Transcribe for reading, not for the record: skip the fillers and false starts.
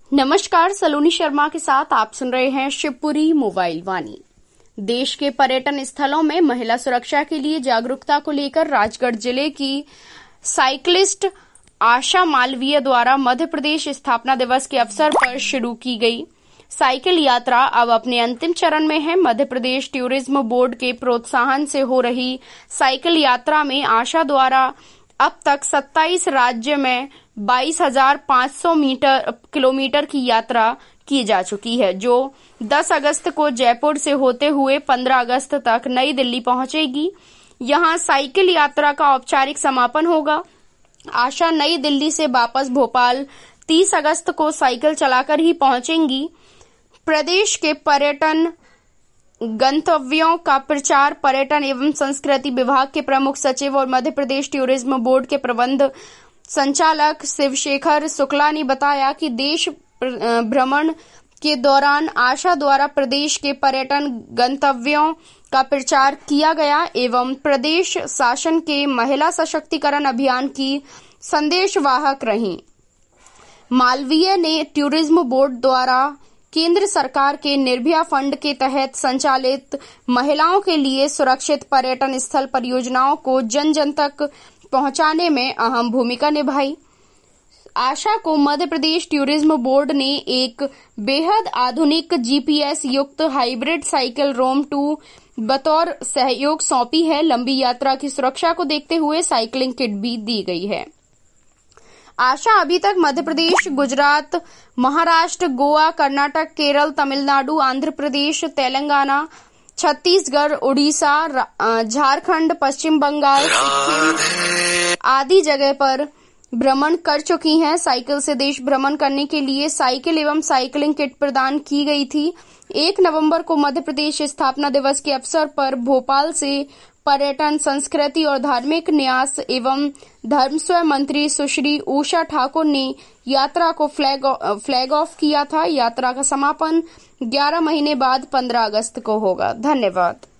नमस्कार, सलोनी शर्मा के साथ आप सुन रहे हैं शिवपुरी मोबाइल वाणी। देश के पर्यटन स्थलों में महिला सुरक्षा के लिए जागरूकता को लेकर राजगढ़ जिले की साइकिलिस्ट आशा मालवीय द्वारा मध्य प्रदेश स्थापना दिवस के अवसर पर शुरू की गई साइकिल यात्रा अब अपने अंतिम चरण में है। मध्य प्रदेश टूरिज्म बोर्ड के प्रोत्साहन से हो रही साइकिल यात्रा में आशा द्वारा अब तक 27 राज्य में 22,500 किलोमीटर की यात्रा की जा चुकी है, जो 10 अगस्त को जयपुर से होते हुए 15 अगस्त तक नई दिल्ली पहुंचेगी। यहां साइकिल यात्रा का औपचारिक समापन होगा। आशा नई दिल्ली से वापस भोपाल 30 अगस्त को साइकिल चलाकर ही पहुंचेंगी। प्रदेश के पर्यटन गंतव्यों का प्रचार पर्यटन एवं संस्कृति विभाग के प्रमुख सचिव और मध्य प्रदेश टूरिज्म बोर्ड के प्रबंध संचालक शिवशेखर शुक्ला ने बताया कि देश भ्रमण के दौरान आशा द्वारा प्रदेश के पर्यटन गंतव्यों का प्रचार किया गया एवं प्रदेश शासन के महिला सशक्तिकरण अभियान की संदेशवाहक रहीं। मालवीय ने टूरिज्म बोर्ड द्वारा केंद्र सरकार के निर्भया फंड के तहत संचालित महिलाओं के लिए सुरक्षित पर्यटन स्थल परियोजनाओं को जन जन तक पहुंचाने में अहम भूमिका निभाई। आशा को मध्य प्रदेश टूरिज्म बोर्ड ने एक बेहद आधुनिक जीपीएस युक्त हाइब्रिड साइकिल रोम 2 बतौर सहयोग सौंपी है। लंबी यात्रा की सुरक्षा को देखते हुए साइकिलिंग किट भी दी गई है। आशा अभी तक मध्य प्रदेश, गुजरात, महाराष्ट्र, गोवा, कर्नाटक, केरल, तमिलनाडु, आंध्र प्रदेश, तेलंगाना, छत्तीसगढ़, उड़ीसा, झारखंड, पश्चिम बंगाल, सिक्किम आदि जगह पर भ्रमण कर चुकी हैं। साइकिल से देश भ्रमण करने के लिए साइकिल एवं साइकिलिंग किट प्रदान की गई थी। 1 नवंबर को मध्य प्रदेश स्थापना दिवस के अवसर पर भोपाल से पर्यटन, संस्कृति और धार्मिक न्यास एवं धर्मस्व मंत्री सुश्री उषा ठाकुर ने यात्रा को फ्लैग ऑफ किया था। यात्रा का समापन 11 महीने बाद 15 अगस्त को होगा। धन्यवाद।